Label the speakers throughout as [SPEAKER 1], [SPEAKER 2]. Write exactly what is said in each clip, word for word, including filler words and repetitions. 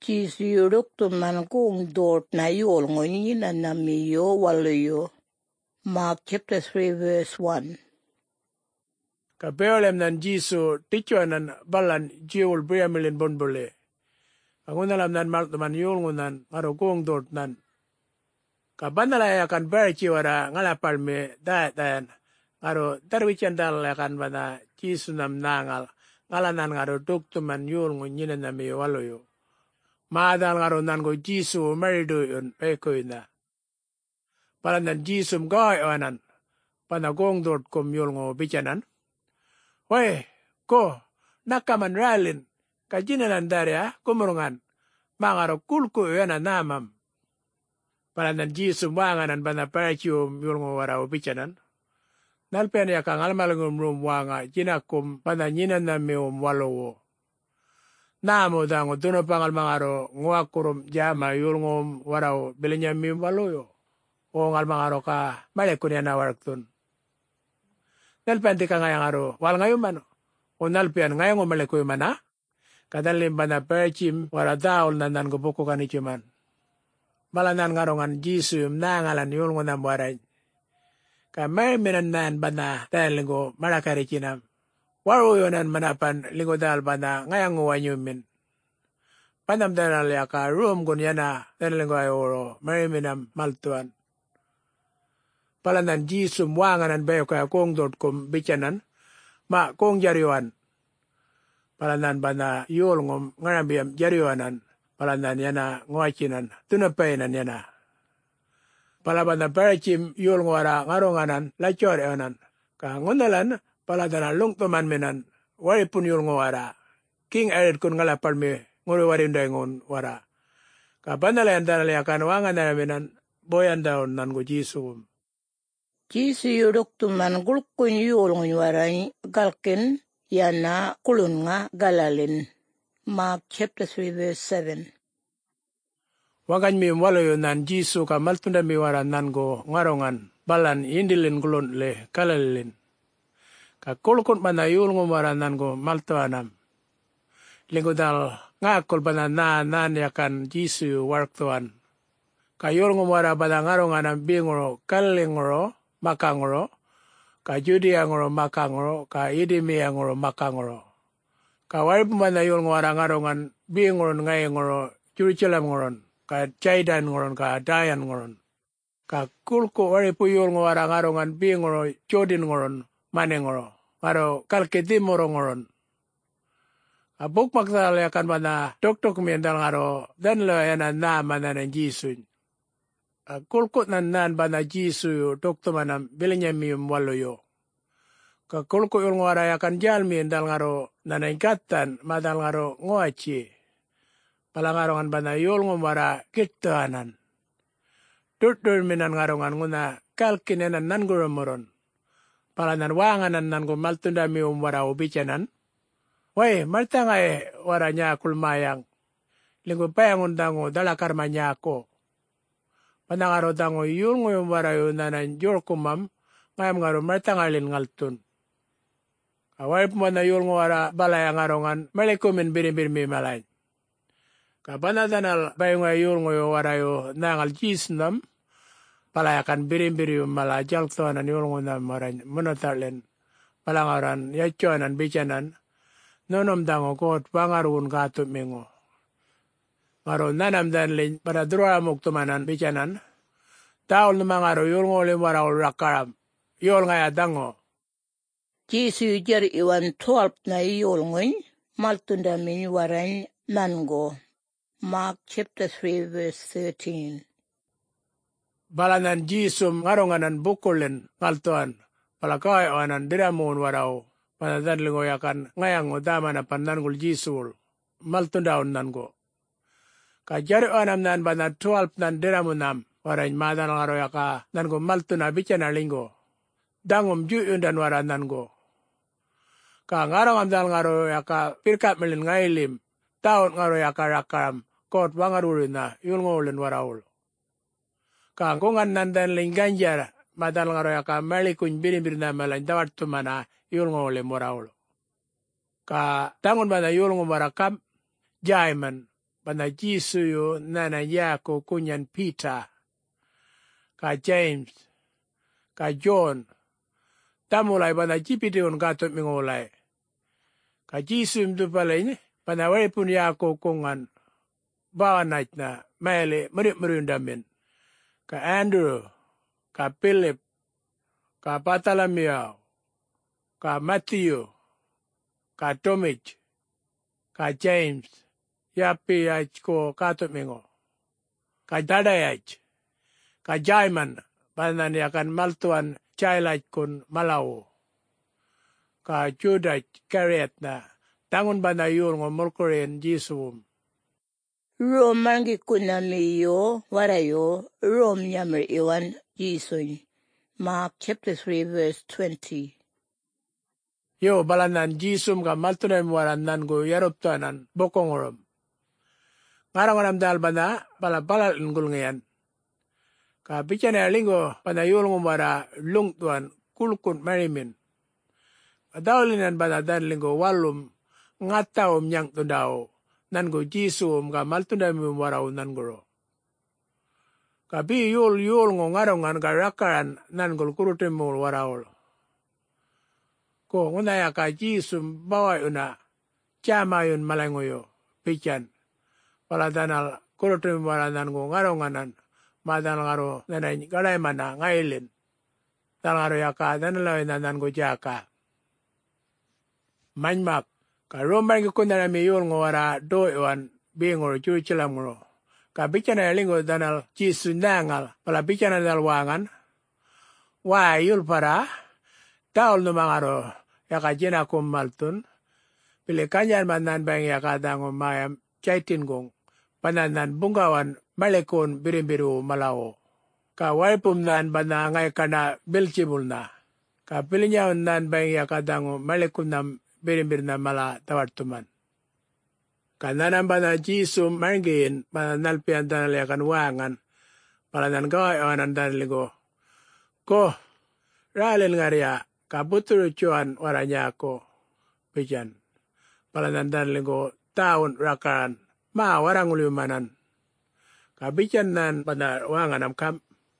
[SPEAKER 1] Jisiyuruk man kung dort na yol ngoni na namiyo walayo. Mark chapter three verse one.
[SPEAKER 2] Ka beolem nan Jisu ticho nan balan jiwul briamilin bonbole. Ang unalam nan mark man yul ngunan ngaro kung dort nan. Ka bandala yakan berchi wara ngalapal me dayat dayan. Ngaro darwichan dal yakan bana Jisu nam nangal. Ngalanan ngaro tuktuman yul ngunyinan namiyo walayo. Maadal ngaro nan go Jisu marido yun pekoy na. Palan nan Jisu mgoy oanan. Panagong dort kum yul ngo bichanan. Weh, ko, nakaman ralin. Kajinanan darya, kumurungan. Mangaro kulku yana namam. Palan nan Jisu mwanganan bana parachium yul ngo waraw bichanan. Nalpen ya kang almalungum rum wanga jinakum bana nyinan na mium walowo. Namo dango duno pangal mangaro nguakurum jama yulngom warau bilinya mim waloyo. O ngal mangaro ka malekun yana waraktun. Nalpan tika ngayang aro wal ngayon mano. O nalpian ngayong umalekoy mana. Kadalim bana perchim waradaol na nan gubuko kanichuman. Malanan ngarongan Jisu yung nangalan yulngon na waray. Ka may minanan bana dahil linggo malakarikinam. Waro yonan manapan linggo dahil bana ngayang uwanyumin. Panam dahil yaka room gun yana dahil linggo ay oro mariminam maltuan. Palanan Jisu mwanganan bayo kaya kong dort kum bichanan. Ma kong jariwan. Palanan bana yul ngom ngarambiyam jariwanan. Palanan yana nguachinan tunapainan yana. Palaban na perchim yul ngwara ngaronganan lachor eonan. Ka ngunalan paladana lungtuman minan waripun yul ngwara. King erit kun ngalapal mi nguri warinday ngun wara. Ka banalayan danalayakan wangan na minan boyan daon nan go Jisu.
[SPEAKER 1] Jisu yuruk man gulkun yul ngwara galkin yana kulun nga galalin. Mark chapter three verse seven.
[SPEAKER 2] Wagan mi walayo nan Jisu ka maltunda mi wara nan go ngarongan balan indilin gulon le kalalin. Ka kulkun mana yul ngumara nan go maltuanam. Linggo dal ngakol bana na nan yakan Jisu warktuan. Ka yul ngumara bana ngarongan ang bingoro kalingoro makangoro. Ka Judea ngoro makangoro ka idimia ngoro makangoro. Ka warip mana yul ngumara ngarongan bingoron ngayengoro Jerusalem ngoron. Ka Jaidan ngoron, ka Dayan ngoron. Ka kulko waripu yul ngwara ngarongan bi ngoro Jodin ngoron, mane ngoro. Ngaro kalkedimoro ngoron. Ka buk maksal yakan bana tok-tok miendal ngaro dan lo yana na mana ng Jisu. Ka kulko nan nan bana Jisu dokto manam bilinya miyum waloyo. Ka kulko yul ngwara yakan jal miendal ngaro nanay-katan madal ngaro ngoachi. Palangarongan bana yul ngumara kitaanan. Dur-dur minan ngarongan nguna kalkinenan nan guramoron. Palanan wanganan nan gumaltunda mi umwara ubichanan. Way, malta nga eh, wara niya kulmayang. Linggo payang undango dalakar manya ako. Panangaro dango yul nguyum wara yun nanan yorkumam. Ngayam ngaro malta nga lin ngaltun. Away pumana yul ngwara balaya ngarongan malikumin binibirmi malay. Kabanadanal bayo nga yul ngayo warayo nangal jisnam, palayakan birim-birim malajal tuanan yul ngunam maran munatalin, palangaran yachuanan bichanan, nonom dango kot pangarun kato mingo. Ngaro nanam danlin para drua muktumanan bichanan, taol namangaro yul ngolim waraw rakaram, yul ngaya dango.
[SPEAKER 1] Jisu jari iwan twelve na yul ngoy, maltunda min waran nango. Mark chapter three verse thirteen.
[SPEAKER 2] Balanan Jisum ngaronganan bukulin ngaltuan. Palakay o anan diramun waraw. Panadadlingo yakan ngayang udama na panangul Jisul. Maltundaon nango. Kajari o anam nan banat twelve nan diramunam. Warain madan ngaro yaka nango maltuna bicha na linggo. Dangum juyun dan waran nango. Ka ngarong amdal ngaro yaka pirkat melin ngailim. Taon ngaro yaka rakaram. Kot wangarurin na yul ngolin warawul. Ka kungan nandan lingganjar madal ngaro yaka malikun binibir na malan dawat tumana yul ngolin warawul. Ka tangon bana yul ngomarakam jaiman bana Jisuyo nana yako kunyan Peter, ka James, ka John, tamulay bana jipidion gatot mingolay. Ka Jisu mdupalay bana waripun yako kungan bawanay na maili murit-murundamin. Ka Andrew, ka Philip, ka Bartholomew, ka Matthew, ka Tomich, ka James, yapi yach ko katot mingo. Ka Dadayach, ka Jaiman, banan yakan maltuan chailach kun malawo. Ka Judah Kariat na tangon bana yul ngo mulkurin Jisum.
[SPEAKER 1] Rom mangi kunami yo warayo Rom yamir iwan Jisun. Mark chapter three verse twenty.
[SPEAKER 2] Yo balanan Jisum ka maltunay waran go yaruptanan bokongorom. Ngarang dal bana bala balal ngul ngayan. Ka bichana lingo bana yul ngumara lungtuan kulkun marimin. Adaulinan bana dan lingo walum ngataom nyang tundao nan go Jisum ka maltunay waraw nan goro. Ka bi yul yul ngo ngarongan ka rakaran nan gol kurutin mo warawol. Ko ngunaya ka Jisum baway una chama yun malangoyo pichan. Pala danal kurutin wara nan go ngaronganan madan ngaro nanay galay mana ngailin. Dal ngaro yaka danaloy na nan go jaka. Manmak, ka Roman ki kunana mi yul ngo wara do iwan bingor chuchilam ngo. Ka bichana lingo danal Jisu nangal, pala bichana dal wangan. Wa yul para, taol no mangaro, yaka jina kum maltun. Pili kanyan manan bang yaka dango mayam chaitin gong. Pananan bungawan malekon birimbiru malao. Ka waipum nan bana ngay kana bilchibul na. Ka pilinyawan nan bang yaka dango malekun nam birimbir na mala tawartuman. Kananan bana Jisum mangin bana nalpian danal yakan wangan. Pala nan gawai awanan danaligo. Ko, ralin ngaria, kabuturu cuan waranya ko. Pijan. Pala nan danaligo taon rakaran. Ma warang ulimanan. Kabijan nan bana wangan am kam.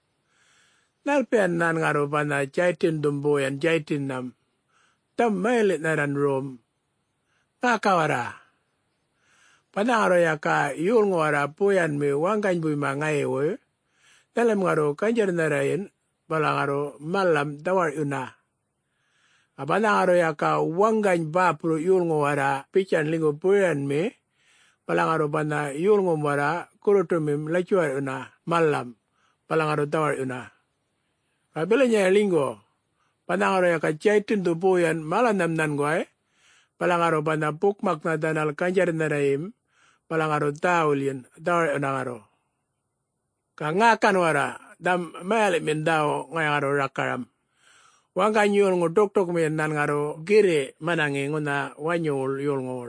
[SPEAKER 2] Nalpian nan ngaro bana jaitin dumboyan jaitin nam. Tam mailit na ran Rom. Kakawara. Panangaro yaka yul ngwara puyan mi wangkan bui mangai we. Dalam ngaro kanjar narayin. Balangaro malam dawar una. Panangaro yaka wangkan bapro yul ngwara pican lingo puyan mi. Balangaro bana yul ngwara kurutumim lachuar una malam. Balangaro dawar una. Kabilanya linggo. Panangaro yaka jaitin tu puyan malanam nan guay. Palangaro bana bukmak na danal kanjar naraim. Palangaro taulin dawar unangaro. Kangakan wara dam mayalik min daw ngayangaro rakaram. Wangkan yul ngo doktok min nan ngaro gire manangi nguna wanyul yul ngol.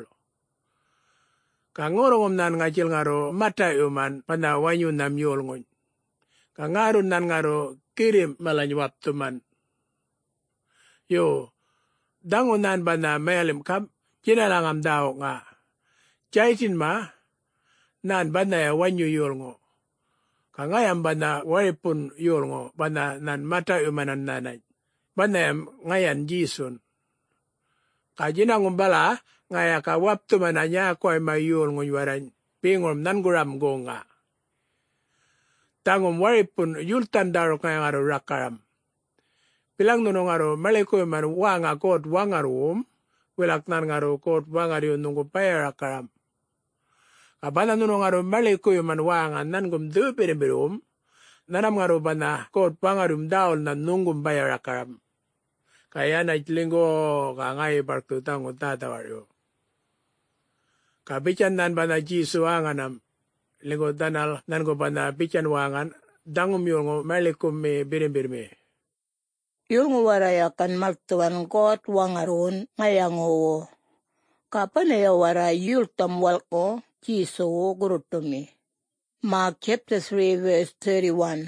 [SPEAKER 2] Kangorongom nan ngajil ngaro mata yuman pana wanyu nam yul ngon. Kangarun nan ngaro kirim malanyuap tuman. Yo, dangunan ba na mayalim kam, kinalangam daw nga. Jaitin ma, nan ba na wanyo yul ngo. Kangayam ba na waripun yul ngo, ba na nan mata umanan nanay. Ba na ngayan Jisun. Kajinang umbala, ngaya ka wapto mananya ko ay may yul ngo yuwaran, pingom nan guram go nga. Tangom waripun yultan daro kaya nga rakaram. Pilang nunong aro, maleko man wanga kot wangarum, wilak nan ngaro kot wangariyo nungo payara karam. Kabana nunong aro, maleko man wanga nan gum dupirimbirum, nanam ngaro bana kot wangarum daol nan nungum payara karam. Kaya na itlinggo ka ngay barko tango tatawaryo. Kabichan nan bana Jisu wanganam, linggo danal nan go bana bichan wangan, dangum yung maleko me birimbirme.
[SPEAKER 1] Yung waraya kan maltuan kot wangaron ngayango. Kapan ya wara yul tamwal ko Jisu gurutumi. Mark chapter three verse thirty-one.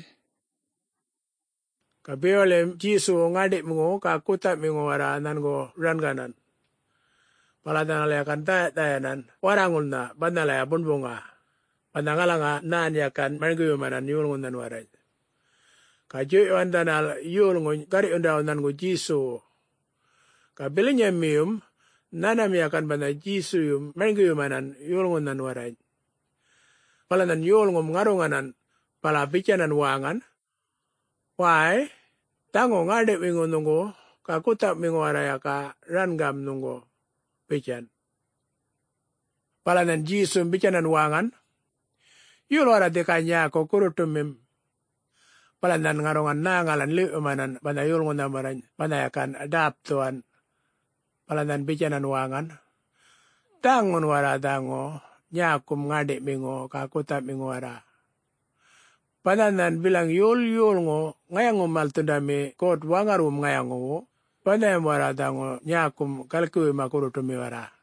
[SPEAKER 2] Kabiolem Jisu ngadik mo kakutat mo wara nan go ranganan. Paladan alaya kan tayanan warangul na banalaya bunbunga. panangalanga nan yakan margu manan yulngon nan waray. Kajo andanal yulngon kari undaw nan go Jisu. Kabilinya miyum nanam yakan bana Jisu yum margu manan yulngon nan waray. Palanan yulngom ngarunganan pala bicanan wangan. Why? Tango ngade wingo nungo kakutak mingo araya ka rangam nungo bican. Palanan Jisu bicanan wangan. Yulo ara dekanya ko kurutumim. Palanan ngarungan nangalan liumanan bana yulngon namaran panayakan adaptuan. Palanan bicanan wangan. Tangon wara tango nyakum ngade mingo kakutak mingo ara. Pananan bilang yul yul ngo ngayang umal tundami kot wangarum ngayang ngo. Panayam wara tango nyakum kalkuwi makurutumim wara.